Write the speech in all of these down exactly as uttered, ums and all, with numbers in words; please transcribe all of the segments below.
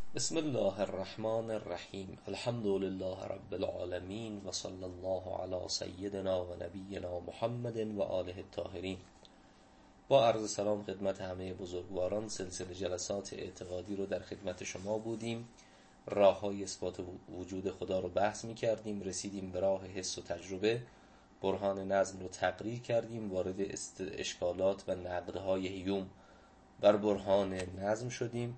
بسم الله الرحمن الرحیم. الحمد لله رب العالمین و صلی الله علی سیدنا و نبینا محمد و آله الطاهرین. با عرض سلام خدمت همه بزرگواران، سلسله جلسات اعتقادی رو در خدمت شما بودیم. راه های اثبات وجود خدا رو بحث می کردیم، رسیدیم به راه حس و تجربه، برهان نظم رو تقریر کردیم، وارد اشکالات و نقدهای هیوم بر برهان نظم شدیم.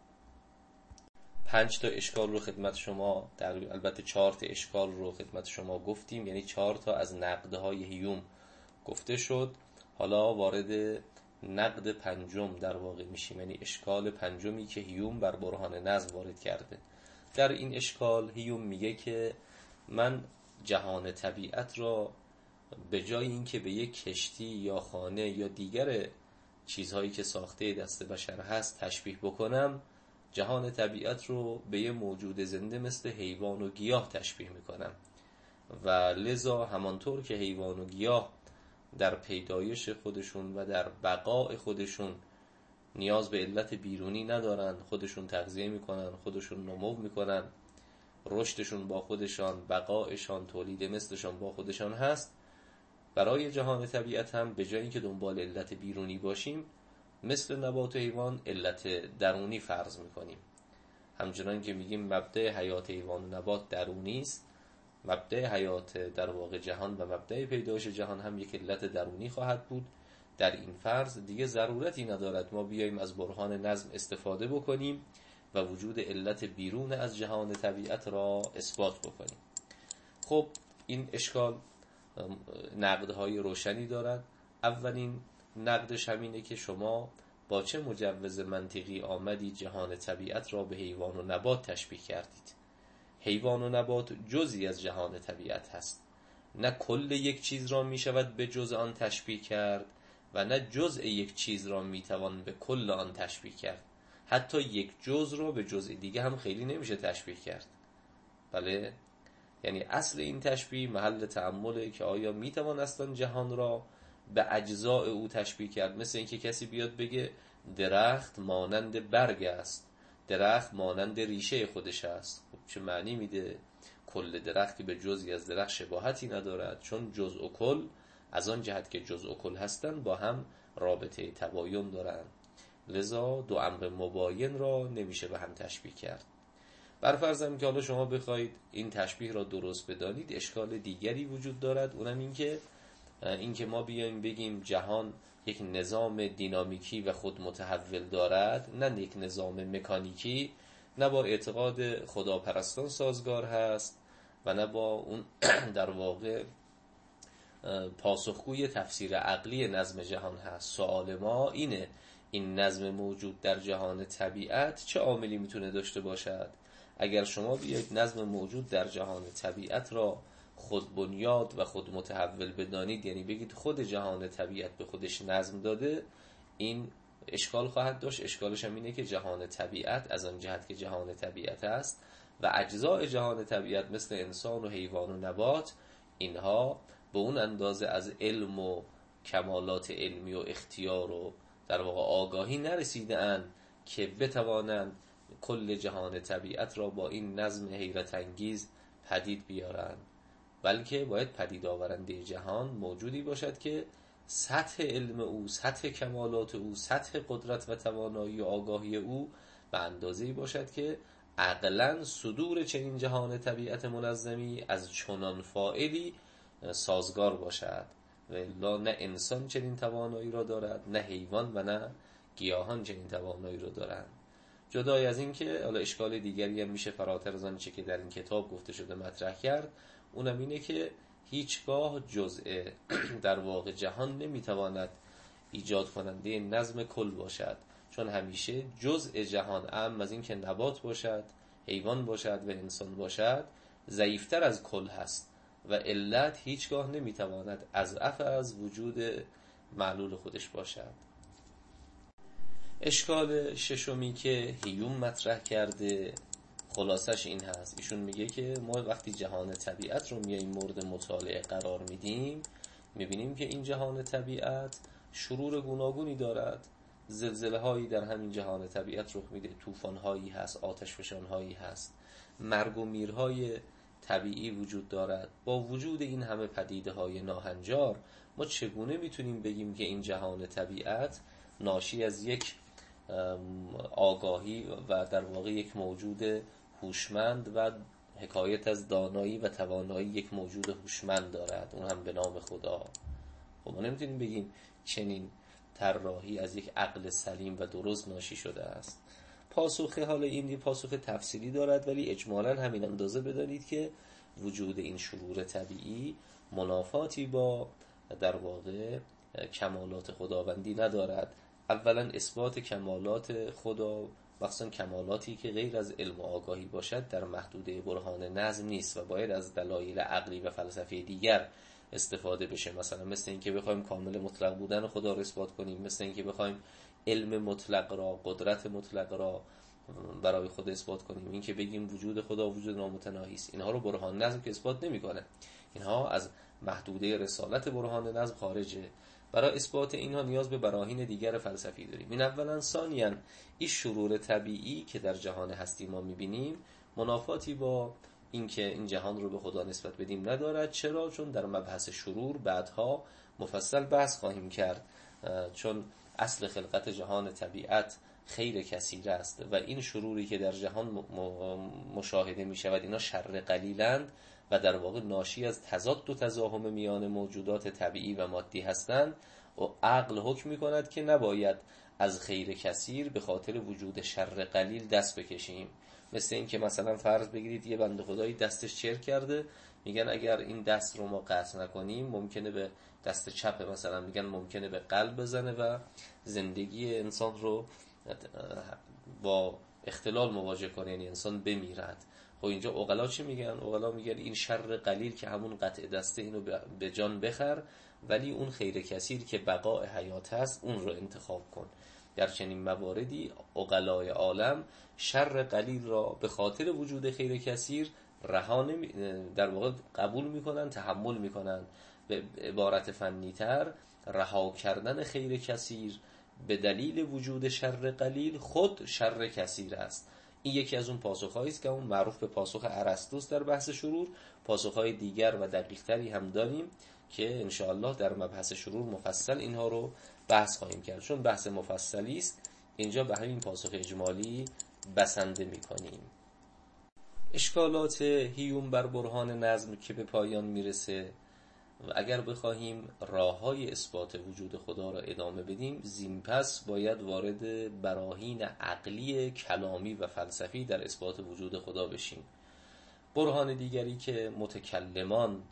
پنج تا اشکال رو خدمت شما، در البته چهار تا اشکال رو خدمت شما گفتیم، یعنی چهار تا از نقدهای هیوم گفته شد. حالا وارد نقد پنجم در واقع میشیم، یعنی اشکال پنجمی که هیوم بر برهان نظم وارد کرده. در این اشکال هیوم میگه که من جهان طبیعت را به جای اینکه به یک کشتی یا خانه یا دیگر چیزهایی که ساخته دست بشر هست تشبیه بکنم، جهان طبیعت رو به یه موجود زنده مثل حیوان و گیاه تشبیه میکنم و لذا همانطور که حیوان و گیاه در پیدایش خودشون و در بقای خودشون نیاز به علت بیرونی ندارن، خودشون تغذیه میکنن، خودشون نمو میکنن، رشدشون با خودشان، بقایشان، تولید مثلشان با خودشان هست، برای جهان طبیعت هم به جای اینکه دنبال علت بیرونی باشیم مثل نبات و حیوان علت درونی فرض میکنیم. همچنان که میگیم مبدأ حیات حیوان و نبات درونی است، مبدأ حیات در واقع جهان و مبدأ پیدایش جهان هم یک علت درونی خواهد بود. در این فرض دیگه ضرورتی ندارد ما بیاییم از برهان نظم استفاده بکنیم و وجود علت بیرون از جهان طبیعت را اثبات بکنیم. خب این اشکال نقدهای روشنی دارد. اولین نقدش همینه که شما با چه مجوز منطقی آمدید جهان طبیعت را به حیوان و نبات تشبیه کردید؟ حیوان و نبات جزئی از جهان طبیعت هست، نه کل یک چیز را می شود به جزء آن تشبیه کرد و نه جزء یک چیز را می توان به کل آن تشبیه کرد. حتی یک جزء را به جزء دیگه هم خیلی نمیشه تشبیه کرد. بله، یعنی اصل این تشبیه محل تأمله که آیا می توان اصلا جهان را به اجزاء او تشبیه کرد؟ مثل اینکه کسی بیاد بگه درخت مانند برگ است، درخت مانند ریشه خودش است. خب چه معنی میده؟ کل درختی به جزئی از درخت شباهتی ندارد، چون جزء و کل از آن جهت که جزء و کل هستند با هم رابطه تباین دارند، لذا دو امر مباین را نمیشه به هم تشبیه کرد. برفرضم که حالا شما بخواید این تشبیه را درست بدانید، اشکال دیگری وجود دارد، اونم این که این که ما بیایم بگیم جهان یک نظام دینامیکی و خود متحول دارد، نه یک نظام مکانیکی، نه با اعتقاد خداپرستان سازگار هست و نه با اون در واقع پاسخگوی تفسیر عقلی نظم جهان هست. سوال ما اینه، این نظم موجود در جهان طبیعت چه عاملی میتونه داشته باشد؟ اگر شما بیاید نظم موجود در جهان طبیعت را خود بنیاد و خود متحول بدانید، یعنی بگید خود جهان طبیعت به خودش نظم داده، این اشکال خواهد داشت. اشکالش هم اینه که جهان طبیعت از آن جهت که جهان طبیعت است و اجزای جهان طبیعت مثل انسان و حیوان و نبات، اینها به اون اندازه از علم و کمالات علمی و اختیار و در واقع آگاهی نرسیده اند که بتوانند کل جهان طبیعت را با این نظم حیرت انگیز پدید بیارند، بلکه باید پدید آورنده جهان موجودی باشد که سطح علم او، سطح کمالات او، سطح قدرت و توانایی و آگاهی او به اندازه‌ای باشد که عقلاً صدور چنین جهان طبیعت منظمی از چنان فاعلی سازگار باشد. و الا نه انسان چنین توانایی را دارد، نه حیوان و نه گیاهان چنین توانایی را دارند. جدای از این که حالا اشکال دیگری هم میشه فراتر از آنچه که در این کتاب گفته شده مطرح کرد، اونم اینه که هیچگاه جزء در واقع جهان نمیتواند ایجاد کننده نظم کل باشد، چون همیشه جزء جهان اعم از این که نبات باشد، حیوان باشد و انسان باشد ضعیفتر از کل هست و علت هیچگاه نمیتواند اضعف از وجود معلول خودش باشد. اشکال ششمی که هیوم مطرح کرده خلاصش این هست، ایشون میگه که ما وقتی جهان طبیعت رو میاییم مورد مطالعه قرار میدیم، میبینیم که این جهان طبیعت شرور گوناگونی دارد. زلزله هایی در همین جهان طبیعت رخ میده، طوفان هایی هست، آتش فشان هایی هست، مرگ و میرهای طبیعی وجود دارد. با وجود این همه پدیده های ناهنجار، ما چگونه میتونیم بگیم که این جهان طبیعت ناشی از یک آگاهی و در واقع یک موجود هوشمند و حکایت از دانایی و توانایی یک موجود هوشمند دارد، اون هم به نام خدا؟ خب ما نمیتونیم بگیم چنین طراحی از یک عقل سلیم و درست ناشی شده است. پاسخ حال این پاسخ تفصیلی دارد، ولی اجمالاً همین اندازه بدانید که وجود این شرور طبیعی منافاتی با در واقع کمالات خداوندی ندارد. اولا اثبات کمالات خدا، مخصوصا کمالاتی که غیر از علم و آگاهی باشد، در محدوده برهان نظم نیست و باید از دلایل عقلی و فلسفی دیگر استفاده بشه. مثلا مثل اینکه بخوایم کامل مطلق بودن خدا رو اثبات کنیم، مثل اینکه بخوایم علم مطلق را، قدرت مطلق را برای خود اثبات کنیم، این که بگیم وجود خدا وجود نامتناهی است. اینها رو برهان نظم که اثبات نمیکنه، اینها از محدوده رسالت برهان نظم خارجه. برای اثبات اینها نیاز به براهین دیگر فلسفی داریم. این اولا. ثانیاً این شرور طبیعی که در جهان هستی ما میبینیم منافاتی با اینکه این جهان رو به خدا نسبت بدیم ندارد. چرا؟ چون در مبحث شرور بعدها مفصل بحث خواهیم کرد، چون اصل خلقت جهان طبیعت خیر کثیر است و این شروری که در جهان مشاهده می شود اینا شر قلیلند و در واقع ناشی از تضاد و تزاحم میان موجودات طبیعی و مادی هستند و عقل حکم می کند که نباید از خیر کثیر به خاطر وجود شر قلیل دست بکشیم. مثل این که مثلا فرض بگیرید یه بنده خدایی دستش چرک کرده، میگن اگر این دست رو ما قطع نکنیم ممکنه به دست چپ مثلا میگن ممکنه به قلب بزنه و زندگی انسان رو با اختلال مواجه کنه، یعنی انسان بمیرد. خب اینجا عقلا چی میگن؟ عقلا میگن این شر قلیل که همون قطع دسته اینو به جان بخر، ولی اون خیر کثیر که بقاء حیات هست اون رو انتخاب کن. در چنین مواردی عقلای عالم شر قلیل را به خاطر وجود خیر کثیر رها نمی در واقع قبول میکنن، تحمل میکنن. به عبارت فنی تر، رها کردن خیر کثیر به دلیل وجود شر قلیل خود شر کثیر است. این یکی از اون پاسخ‌هایی است که اون معروف به پاسخ ارسطو در بحث شرور. پاسخ‌های دیگر و دقیق‌تری هم داریم که انشاءالله در مبحث شرور مفصل اینها رو بحث خواهیم کرد. چون بحث مفصلی است اینجا به همین پاسخ اجمالی بسنده می‌کنیم. اشکالات هیوم بر برهان نظم که به پایان میرسه و اگر بخواهیم راه‌های اثبات وجود خدا را ادامه بدیم، زین پس باید وارد براهین عقلی کلامی و فلسفی در اثبات وجود خدا بشیم. برهان دیگری که متکلمان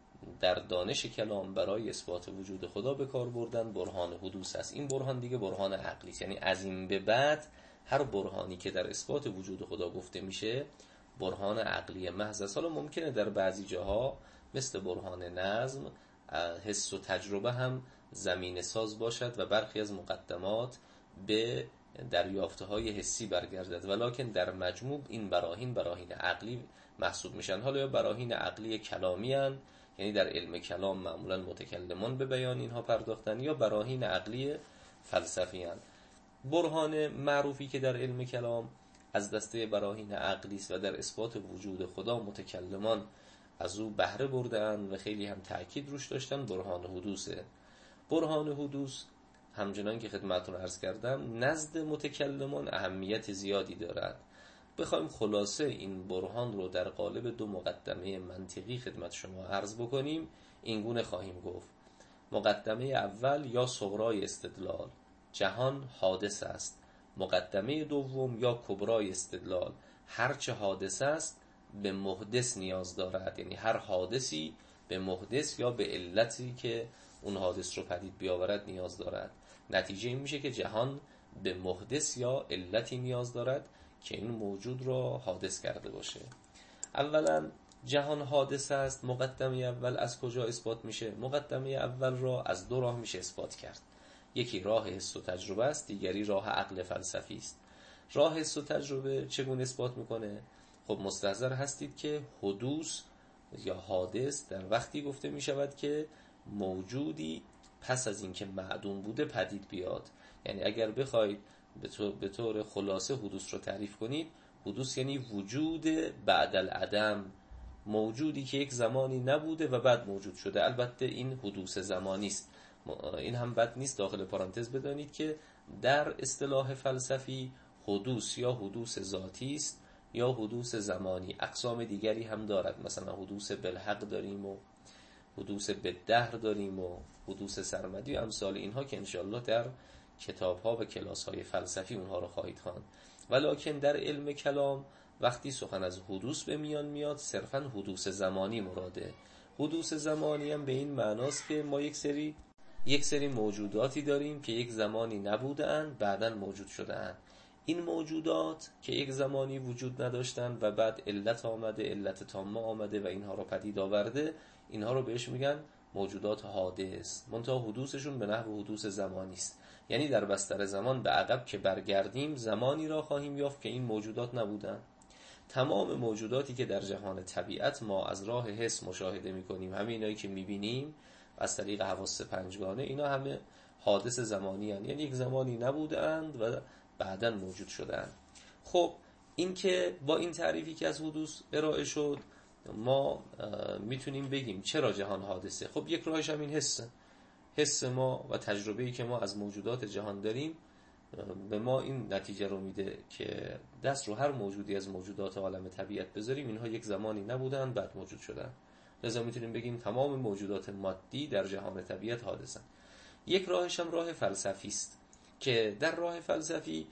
در دانش کلام برای اثبات وجود خدا به کار بردن برهان حدوث است. این برهان دیگه برهان عقلی است، یعنی از این به بعد هر برهانی که در اثبات وجود خدا گفته میشه برهان عقلی محض است. حالا ممکنه در بعضی جاها مثل برهان نظم حس و تجربه هم زمینه ساز باشد و برخی از مقدمات به دریافته های حسی برگردد، ولکن در مجموع این براهین براهین عقلی محسوب میشن. حالا یا براهین عقلی کلامی هن، یعنی در علم کلام معمولا متکلمان به بیان اینها پرداختن، یا براهین عقلی فلسفی هن. برهان معروفی که در علم کلام از دسته براهین عقلی است و در اثبات وجود خدا متکلمان از او بهره بردن و خیلی هم تأکید روش داشتن، برهان حدوثه. برهان حدوث همچنان که خدمتتون عرض کردم نزد متکلمان اهمیت زیادی دارد. بخوایم خلاصه این برهان رو در قالب دو مقدمه منطقی خدمت شما عرض بکنیم، این گونه خواهیم گفت. مقدمه اول یا صغرای استدلال، جهان حادث است. مقدمه دوم یا کبرای استدلال، هرچه حادث است به محدث نیاز دارد، یعنی هر حادثی به محدث یا به علتی که اون حادث رو پدید بیاورد نیاز دارد. نتیجه این میشه که جهان به محدث یا علتی نیاز دارد که این موجود را حادث کرده باشه. اولا جهان حادث است. مقدمه اول از کجا اثبات میشه؟ مقدمه اول را از دو راه میشه اثبات کرد. یکی راه حس و تجربه است، دیگری راه عقل فلسفی است. راه حس و تجربه چگونه اثبات میکنه؟ خب مستحضر هستید که حدوث یا حادث در وقتی گفته میشود که موجودی پس از اینکه معدوم بوده پدید بیاد. یعنی اگر بخواید به طور خلاصه حدوث رو تعریف کنید، حدوث یعنی وجود بعد العدم، موجودی که یک زمانی نبوده و بعد موجود شده. البته این حدوث زمانی است. این هم بد نیست داخل پرانتز بدانید که در اصطلاح فلسفی حدوث یا حدوث ذاتی است یا حدوث زمانی. اقسام دیگری هم دارد، مثلا حدوث بالحق داریم و حدوث بالدهر داریم و حدوث سرمدی و امثال اینها که انشاءالله در کتاب‌ها و کلاس‌های فلسفی اونها رو خواهید خواند. ولکن در علم کلام وقتی سخن از حدوث به میان میاد صرفاً حدوث زمانی مراده. حدوث زمانی هم به این معناست که ما یک سری یک سری موجوداتی داریم که یک زمانی نبودند بعداً موجود شدند. این موجودات که یک زمانی وجود نداشتند و بعد علت آمده، علت تامه آمده و اینها رو پدید آورده، اینها رو بهش میگن موجودات حادث. منتها حدوثشون به نحو حدوث زمانی است. یعنی در بستر زمان به عقب که برگردیم زمانی را خواهیم یافت که این موجودات نبودند. تمام موجوداتی که در جهان طبیعت ما از راه حس مشاهده میکنیم، همه اینایی که میبینیم از طریق حواس پنجگانه، اینا همه حادث زمانی هستند. یعنی یک زمانی نبودند و بعداً موجود شدند. خب این که با این تعریفی که از حدوث ارائه شد ما میتونیم بگیم چرا جهان حادثه. خب یک راهش هم این حسه. حس ما و تجربه‌ای که ما از موجودات جهان داریم به ما این نتیجه رو میده که دست رو هر موجودی از موجودات عالم طبیعت بذاریم اینها یک زمانی نبودن بعد موجود شدن. لذا میتونیم بگیم تمام موجودات مادی در جهان طبیعت حادثن. یک راهش هم راه فلسفی است که در راه فلسفی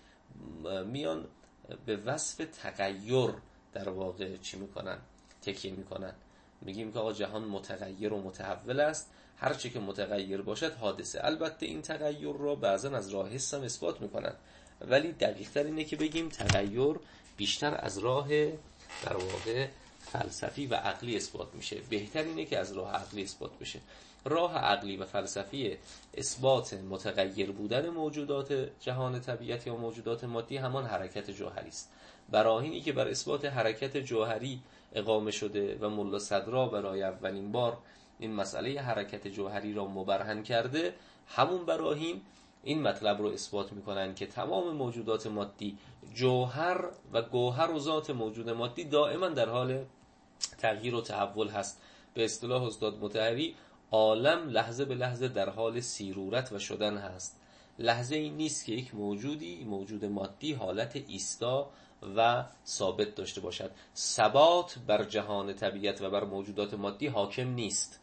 میان به وصف تغییر در واقع چی میکنن؟ تکیه میکنن. میگیم که آقا جهان متغیر و متحول است، هر چی که متغیر باشد حادثه. البته این تغییر را بعضا از راه حس هم اثبات میکنن، ولی دقیق تر اینه که بگیم تغییر بیشتر از راه در واقع فلسفی و عقلی اثبات میشه. بهتر اینه که از راه عقلی اثبات بشه. راه عقلی و فلسفی اثبات متغیر بودن موجودات جهان طبیعت یا موجودات مادی همان حرکت جوهری است. براهینی که بر اثبات حرکت جوهری اقامه شده و ملا صدرا برای اولین بار این مسئله حرکت جوهری را مبرهن کرده، همون براهین این مطلب رو اثبات میکنن که تمام موجودات مادی جوهر و گوهر و ذات موجود مادی دائما در حال تغییر و تحول هست. به اصطلاح استاد مطهری عالم لحظه به لحظه در حال سیرورت و شدن هست. لحظه این نیست که یک موجودی موجود مادی حالت ایستا و ثابت داشته باشد. ثبات بر جهان طبیعت و بر موجودات مادی حاکم نیست،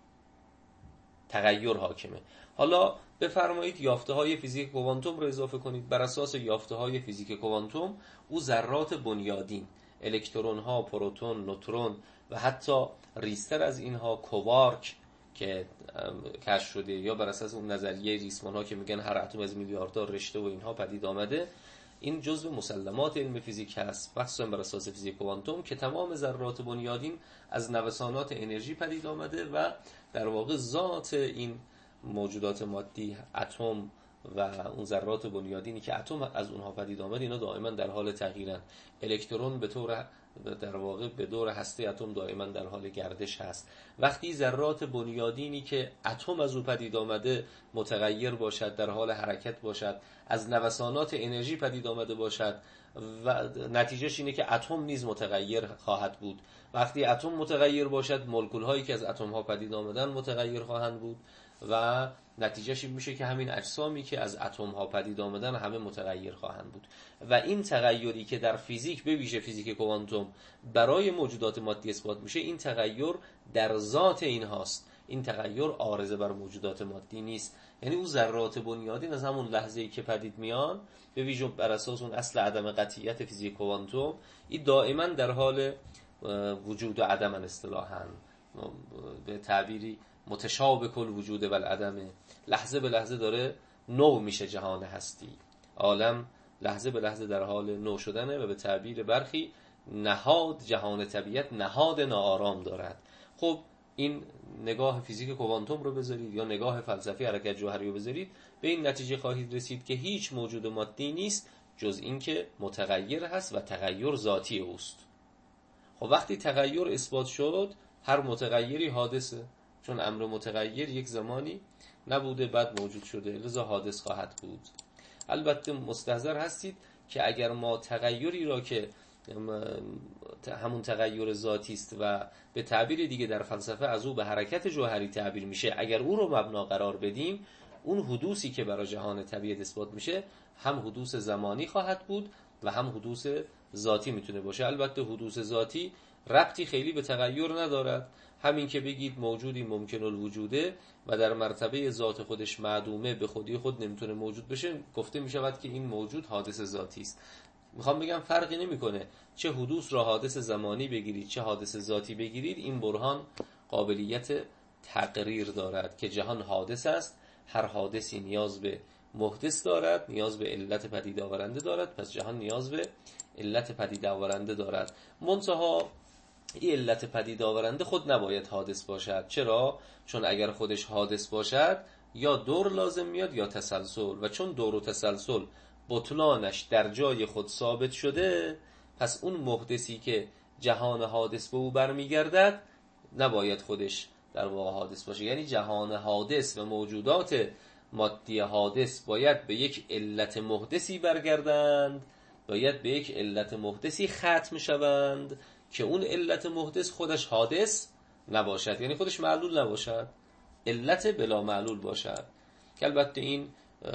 تغییر حاکمه. حالا بفرمایید یافته های فیزیک کوانتوم رو اضافه کنید. بر اساس یافته های فیزیک کوانتوم او ذرات بنیادین، الکترون ها، پروتون، نوترون و حتی ریزتر از اینها کوارک که کشف شده، یا بر اساس اون نظریه ریسمان ها که میگن هر اتم از میلیاردها رشته و اینها پدید آمده، این جزء مسلمات علم فیزیک هست، مخصوصا بر اساس فیزیک کوانتوم، که تمام ذرات بنیادین از نوسانات انرژی پدید آمده و در واقع ذات این موجودات مادی، اتم و اون ذرات بنیادینی که اتم از اونها پدید آمد، اینا دائما در حال تغییرن. الکترون به طور در واقع به دور هسته اتم دائما در حال گردش هست. وقتی ذرات بنیادینی که اتم از او پدید آمده متغیر باشد، در حال حرکت باشد، از نوسانات انرژی پدید آمده باشد و نتیجهش اینه که اتم نیز متغیر خواهد بود. وقتی اتم متغیر باشد، مولکول هایی که از اتم ها پدید آمدن متغیر خواهند بود و نتیجهش این میشه که همین اجسامی که از اتم ها پدید آمدن همه متغیر خواهند بود. و این تغیری که در فیزیک به ویژه فیزیک کوانتوم برای موجودات مادی اثبات میشه، این تغییر در ذات اینهاست. این تغییر عارضه بر موجودات مادی نیست. یعنی اون ذرات بنیادین از همون لحظه‌ای که پدید میان، به ویژه بر اساس اون اصل عدم قطعیت فیزیک کوانتوم، این دائما در حال وجود و عدم اصطلاحاً، به تعبیری متشابه کل وجود و العدم، لحظه به لحظه داره نو میشه جهان هستی. عالم لحظه به لحظه در حال نو شدنه و به تعبیر برخی نهاد جهان طبیعت نهاد ناآرام دارد. خب این نگاه فیزیک کوانتوم رو بذارید یا نگاه فلسفی حرکت جوهری رو بذارید، به این نتیجه خواهید رسید که هیچ موجود مادی نیست جز این که متغیر هست و تغییر ذاتی اوست. خب وقتی تغییر اثبات شد، هر متغیری حادثه، چون امر متغیر یک زمانی نبوده بعد موجود شده، لذا حادث خواهد بود. البته مستحضر هستید که اگر ما تغییری را که همون تغییر ذاتی است و به تعبیر دیگه در فلسفه از او به حرکت جوهری تعبیر میشه، اگر او رو مبنا قرار بدیم، اون حدوثی که برای جهان طبیعت اثبات میشه هم حدوث زمانی خواهد بود و هم حدوث ذاتی میتونه باشه. البته حدوث ذاتی ربطی خیلی به تغییر ندارد، همین که بگید موجودی ممکن الوجوده و در مرتبه ذات خودش معدومه، به خودی خود نمیتونه موجود بشه، گفته میشود که این موجود حادث ذاتی است. میخوام بگم فرقی نمیکنه چه حدوث را حادث زمانی بگیرید چه حادث ذاتی بگیرید، این برهان قابلیت تقریر دارد که جهان حادث است، هر حادثی نیاز به محدث دارد، نیاز به علت پدید آورنده دارد، پس جهان نیاز به علت پدید آورنده دارد. منتها این علت پدید آورنده خود نباید حادث باشد. چرا؟ چون اگر خودش حادث باشد یا دور لازم میاد یا تسلسل، و چون دور و تسلسل بطلانش در جای خود ثابت شده، پس اون محدثی که جهان حادث به او برمیگردد نباید خودش در واقع حادث باشه. یعنی جهان حادث و موجودات مادی حادث باید به یک علت محدثی برگردند، باید به یک علت محدثی ختم شوند که اون علت محدث خودش حادث نباشد، یعنی خودش معلول نباشد، علت بلا معلول باشد. که البته این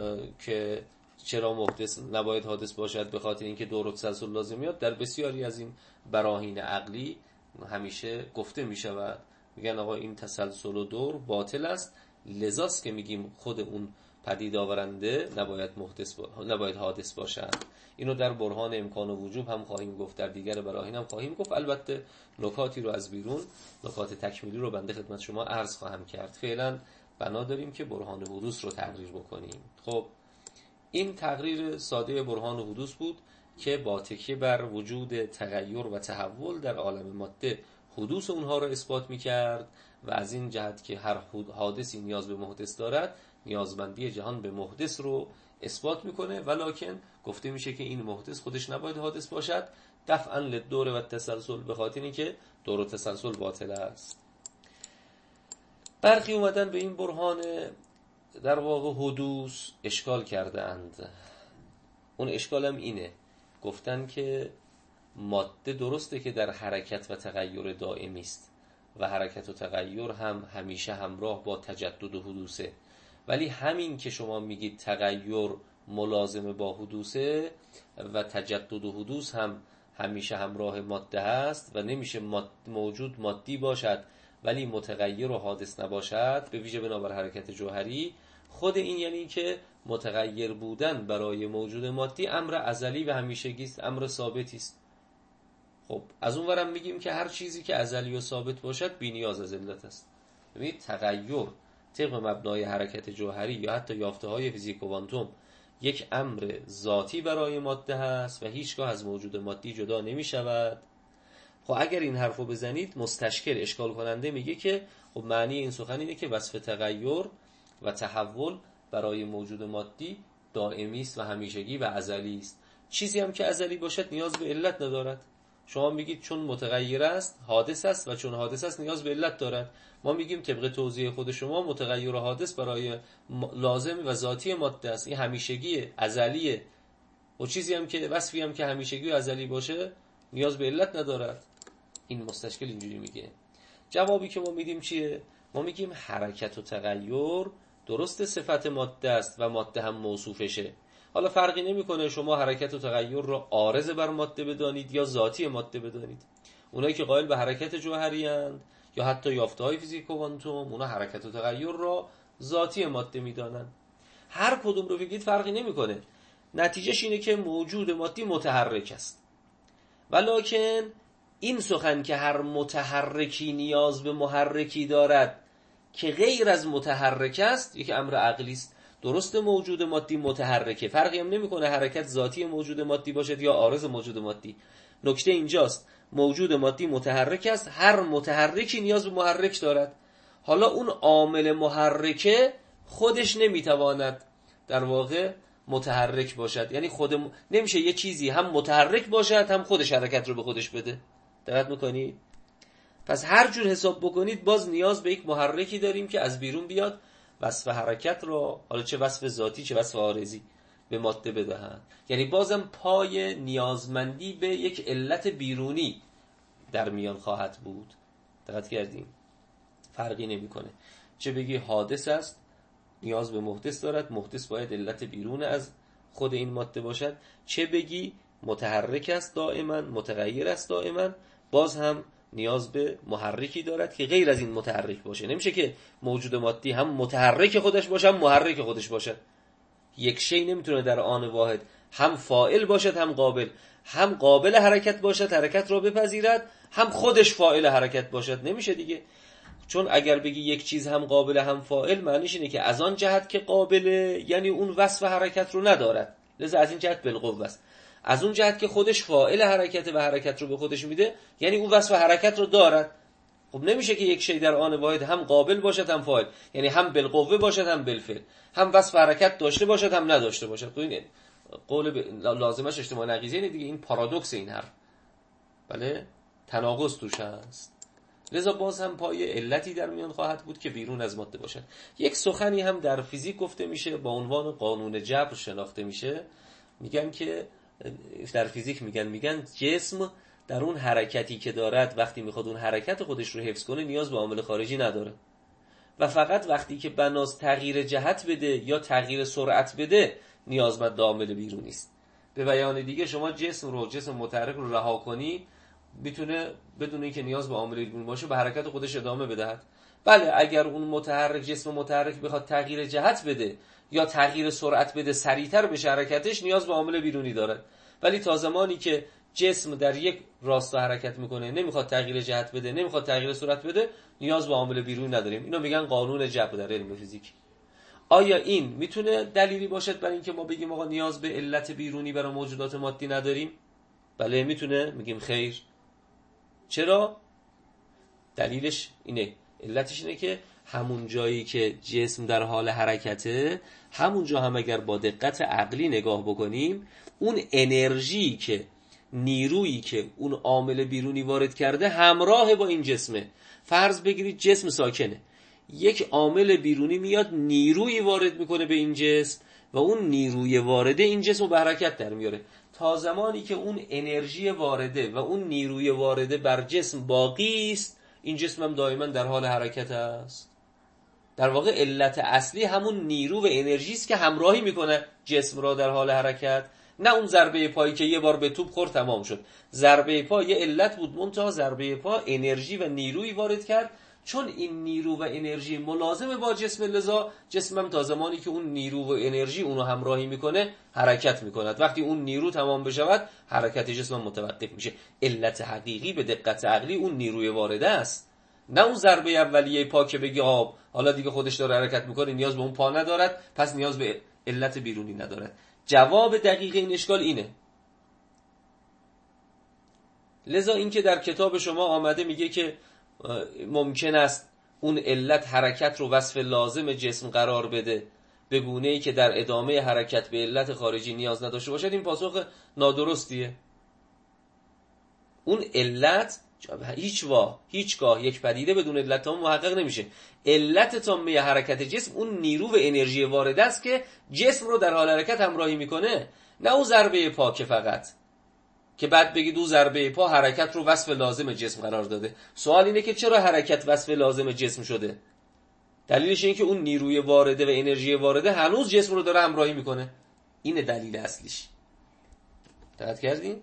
که چرا محدث نباید حادث باشد به خاطر اینکه دور و تسلسل لازم میاد، در بسیاری از این براهین عقلی همیشه گفته می شود، میگن آقا این تسلسل و دور باطل است، لذاست که میگیم خود اون پدید آورنده نباید محدث با... نباید حادث باشد. اینو در برهان امکان و وجوب هم خواهیم گفت، در دیگر براهین هم خواهیم گفت. البته نکاتی رو از بیرون، نکات تکمیلی رو بنده خدمت شما عرض خواهم کرد. فعلا بنا داریم که برهان حدوث رو تقریر بکنیم. خب این تقریر ساده برهان حدوث بود که با تکیه بر وجود تغییر و تحول در عالم ماده حدوث اونها رو اثبات می‌کرد و از این جهت که هر حادثی نیاز به محدث دارد، نیازمندی جهان به محدث رو اثبات میکنه، ولکن گفته میشه که این محدث خودش نباید حادث باشد، دفعاً للدور و تسلسل، به خاطر اینکه دور و تسلسل باطل است. برخی اومدن به این برهان در واقع حدوث اشکال کرده اند. اون اشکال هم اینه، گفتن که ماده درسته که در حرکت و تغییر دائمی است و حرکت و تغییر هم همیشه همراه با تجدد و حدوثه، ولی همین که شما میگید تغییر ملازم با حدوثه و تجدد و حدوث هم همیشه همراه ماده هست و نمیشه ماد موجود مادی باشد ولی متغیر و حادث نباشد، به ویژه بنابر حرکت جوهری، خود این یعنی که متغیر بودن برای موجود مادی امر ازلی و همیشگی است، امر ثابتی است. خب از اون ورم میگیم که هر چیزی که ازلی و ثابت باشد بی نیاز از علت است. ببینید تغییر طبق مبنای حرکت جوهری یا حتی یافته‌های فیزیک کوانتوم یک امر ذاتی برای ماده هست و هیچگاه از موجود مادی جدا نمی شود. خب اگر این حرفو بزنید، مستشکل اشکال کننده میگه که خب معنی این سخن اینه که وصف تغییر و تحول برای موجود مادی دائمی است و همیشگی و ازلی است. چیزی هم که ازلی باشد نیاز به علت ندارد. شما میگید چون متغیر است حادث است و چون حادث است نیاز به علت دارد. ما میگیم طبق توضیح خود شما متغیر و حادث برای لازم و ذاتی ماده است، این همیشگی ازلیه. و چیزی هم که وصفی هم که همیشگی و ازلی باشه نیاز به علت ندارد. این مستشکل اینجوری میگه. جوابی که ما میدیم چیه؟ ما میگیم حرکت و تغییر درست صفت ماده است و ماده هم موصوفشه. حالا فرقی نمیکنه شما حرکت و تغییر را عارض بر ماده بدانید یا ذاتی ماده بدانید. اونایی که قائل به حرکت جوهری اند یا حتی یافته‌های فیزیک کوانتوم، اونا حرکت و تغییر را ذاتی ماده میدانن. هر کدوم رو بگید فرقی نمیکنه، نتیجهش اینه که موجود مادی متحرک است. ولکن این سخن که هر متحرکی نیاز به محرکی دارد که غیر از متحرک است یک امر عقلی است. درست موجود مادی متحرکه، فرقی هم نمیکنه حرکت ذاتی موجود مادی باشد یا عارض موجود مادی. نکته اینجاست، موجود مادی متحرک است، هر متحرکی نیاز به محرک دارد. حالا اون عامل محرکه خودش نمیتواند در واقع متحرک باشد، یعنی خود م... نمیشه یه چیزی هم متحرک باشد هم خودش حرکت رو به خودش بده. دقت میکنید؟ پس هر جور حساب بکنید باز نیاز به یک محرکی داریم که از بیرون بیاد وصف حرکت رو، حالا چه وصف ذاتی چه وصف عارضی، به ماده بدهند. یعنی بازم پای نیازمندی به یک علت بیرونی در میان خواهد بود. دقت کردیم؟ فرقی نمیکنه. چه بگی حادث است، نیاز به محدث دارد، محدث باید علت بیرون از خود این ماده باشد. چه بگی متحرک است دائما، متغیر است دائما، باز هم نیاز به محرکی دارد که غیر از این متحرک باشه. نمیشه که موجود مادی هم متحرک خودش باشه هم محرک خودش باشه. یک شی نمیتونه در آن واحد هم فاعل باشد هم قابل، هم قابل حرکت باشد حرکت را بپذیرد، هم خودش فاعل حرکت باشد. نمیشه دیگه. چون اگر بگی یک چیز هم قابل هم فاعل، معنیش اینه که از آن جهت که قابله یعنی اون وصف حرکت رو ندارد، لذا از این جهت بالقوه است. از اون جهت که خودش فاعل حرکت و حرکت رو به خودش میده یعنی اون وصف حرکت رو دارد. خب نمیشه که یک شی در آن واحد هم قابل باشد هم فاعل، یعنی هم بالقوه باشد هم بالفعل، هم وصف حرکت داشته باشد هم نداشته باشد. خب این قول لازمش اجتماع نقیضه اینه دیگه. این پارادوکس این حرف، بله، تناقض توش هست. لذا باز هم پای علتی در میان خواهد بود که بیرون از ماده باشد. یک سخنی هم در فیزیک گفته میشه با عنوان قانون جبر شناخته میشه. میگن که در فیزیک میگن میگن جسم در اون حرکتی که دارد وقتی میخواد اون حرکت خودش رو حفظ کنه نیاز به عامل خارجی نداره و فقط وقتی که بناس تغییر جهت بده یا تغییر سرعت بده نیازمند به عامل بیرونی است. به بیان دیگه شما جسم رو جسم متحرک رو رها کنی میتونه بدون اینکه نیاز به عامل بیرون باشه به حرکت خودش ادامه بدهد. بله اگر اون متحرک جسم متحرک بخواد تغییر جهت بده یا تغییر سرعت بده سریعتر بشه حرکتش نیاز به عامل بیرونی داره. ولی تا زمانی که جسم در یک راستا حرکت میکنه نمیخواد تغییر جهت بده نمیخواد تغییر سرعت بده نیاز به عامل بیرونی نداریم. اینو میگن قانون جبر در علم فیزیک. آیا این میتونه دلیلی باشد برای اینکه ما بگیم آقا نیاز به علت بیرونی برای موجودات مادی نداریم؟ بله میتونه. میگیم خیر. چرا؟ دلیلش اینه، علتش اینه که همون جایی که جسم در حال حرکته همونجا هم اگر با دقت عقلی نگاه بکنیم اون انرژی که نیرویی که اون عامل بیرونی وارد کرده همراه با این جسمه. فرض بگیرید جسم ساکنه، یک عامل بیرونی میاد نیرویی وارد میکنه به این جسم و اون نیروی وارده این جسم رو به حرکت در میاره. تا زمانی که اون انرژی وارده و اون نیروی وارده بر جسم باقی است این جسم هم دائما در حال حرکت است. در واقع علت اصلی همون نیرو و انرژی است که همراهی میکنه جسم را در حال حرکت، نه اون ضربه پایی که یه بار به توپ خورد تمام شد. ضربه پا یه علت بود، منتها ضربه پا انرژی و نیروی وارد کرد. چون این نیرو و انرژی ملازم با جسم لذا جسم هم تا زمانی که اون نیرو و انرژی اونو همراهی میکنه حرکت میکند. وقتی اون نیرو تمام بشود حرکت جسم هم متوقف میشه. علت حقیقی به دقت عقلی اون نیروی وارده است، نه اون ضربه اولیه پا که بگی آب حالا دیگه خودش داره حرکت میکنه نیاز به اون پا ندارد پس نیاز به علت بیرونی ندارد. جواب دقیق این اشکال اینه. لذا این که در کتاب شما آمده میگه که ممکن است اون علت حرکت رو وصف لازم جسم قرار بده به گونه‌ای که در ادامه حرکت به علت خارجی نیاز نداشته باشد، این پاسخ نادرستیه. اون علت هیچ وا هیچگاه یک پدیده بدون علت تام محقق نمیشه. علت تامه حرکت جسم اون نیرو و انرژی وارده است که جسم رو در حال حرکت همراهی میکنه، نه اون ضربه پا که فقط که بعد بگید دو ضربه پا حرکت رو وصف لازم جسم قرار داده. سوال اینه که چرا حرکت وصف لازم جسم شده؟ دلیلش اینه که اون نیروی وارده و انرژی وارده هنوز جسم رو داره همراهی میکنه. اینه دلیل اصلیش. دقت کردین؟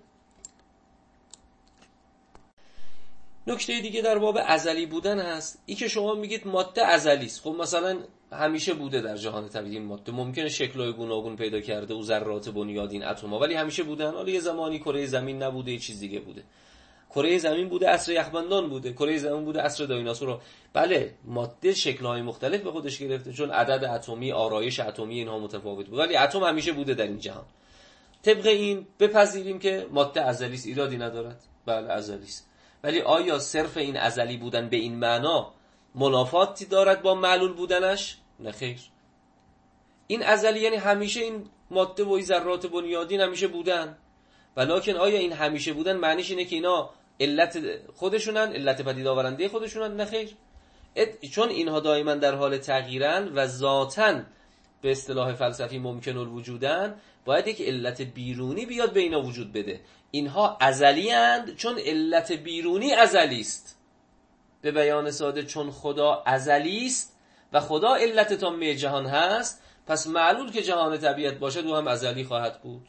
نکته دیگه در باب ازلی بودن هست. این که شما میگید ماده ازلی است. خب مثلا همیشه بوده در جهان طبیعی ماده، ممکنه شکل‌های گوناگون پیدا کرده و ذرات بنیادین اتم‌ها، ولی همیشه بودن. حالا یه زمانی کره زمین نبوده، یه چیز دیگه بوده. کره زمین بوده عصر یخبندان بوده، کره زمین بوده عصر دایناسورها. بله ماده شکل‌های مختلف به خودش گرفته چون عدد اتمی، آرایش اتمی اینها متفاوت بود، ولی اتم همیشه بوده در این جهان. طبق این بپذیریم که ماده ازلی است، ایرادی ندارد. بله ازلی است. ولی آیا صرف این ازلی بودن به این معنا منافاتی دارد با معلول بودنش؟ نه خیر. این ازلی یعنی همیشه این ماده و این ذرات بنیادین همیشه بودن. ولکن آیا این همیشه بودن معنیش اینه که اینا علت خودشونن، علت پدید آورنده خودشونن؟ نه خیر. چون اینها دائما در حال تغییرن و ذاتاً به اصطلاح فلسفی ممکن الوجودن، باید یک علت بیرونی بیاد به اینا وجود بده. اینها ازلی اند چون علت بیرونی ازلی است. به بیان ساده چون خدا ازلی است و خدا علت تامه جهان هست، پس معلول که جهان طبیعت باشد او هم ازلی خواهد بود.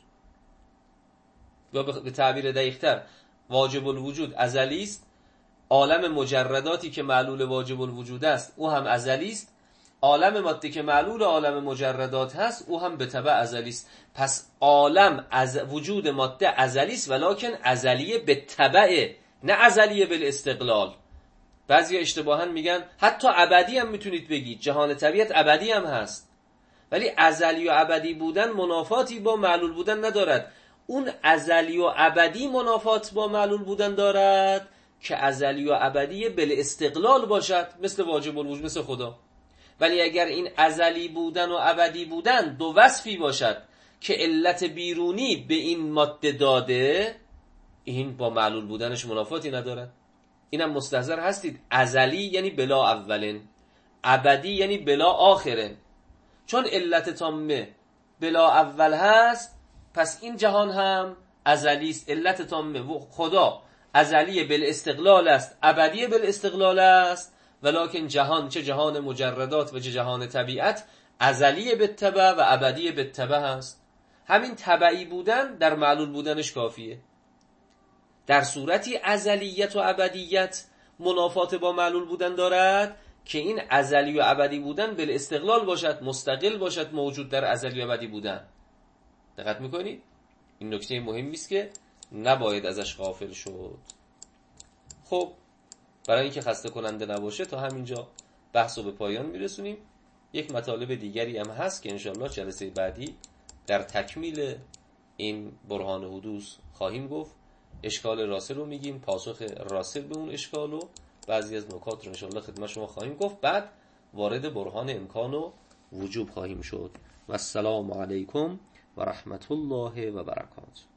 یا به تعبیر دقیق‌تر واجب الوجود ازلی است، عالم مجرداتی که معلول واجب الوجود است او هم ازلی است، عالم ماده که معلول عالم مجردات هست او هم به تبع ازلی است. پس عالم از وجود ماده ازلی است ولکن ازلیه به تبع، نه ازلیه بالاستقلال. بعضی اشتباها میگن حتی ابدی هم میتونید بگید، جهان طبیعت ابدی هم هست، ولی ازلی و ابدی بودن منافاتی با معلول بودن ندارد. اون ازلی و ابدی منافات با معلول بودن دارد که ازلی و ابدی بالاستقلال باشد، مثل واجب الوجود، مثل خدا. ولی اگر این ازلی بودن و ابدی بودن دو وصفی باشد که علت بیرونی به این ماده داده، این با معلول بودنش منافاتی ندارد. اینم مستحضر هستید، ازلی یعنی بلا اولن، ابدی یعنی بلا آخرن. چون علت تامه بلا اول هست، پس این جهان هم ازلی است. علت تامه و خدا ازلی بالاستقلال است، ابدی بالاستقلال است، ولکن جهان، چه جهان مجردات و چه جهان طبیعت، ازلی بالتبع و ابدی بالتبع هست. همین تبعی بودن در معلول بودنش کافیه. در صورتی ازلیت و ابدیت منافات با معلول بودن دارد که این ازلی و ابدی بودن بالاستقلال باشد، مستقل باشد، موجود در ازلی و ابدی بودن. دقت میکنید؟ این نکته مهمی است که نباید ازش غافل شد. خب برای اینکه خسته کننده نباشه تا همینجا بحثو به پایان میرسونیم. یک مطالب دیگری هم هست که انشاءالله جلسه بعدی در تکمیل این برهان حدوث خواهیم گفت. اشکال راسل رو میگیم، پاسخ راسل به اون اشکال و بعضی از نکات رو انشاءالله خدمت شما خواهیم گفت. بعد وارد برهان امکان و وجوب خواهیم شد. و السلام علیکم و رحمت الله و برکاته.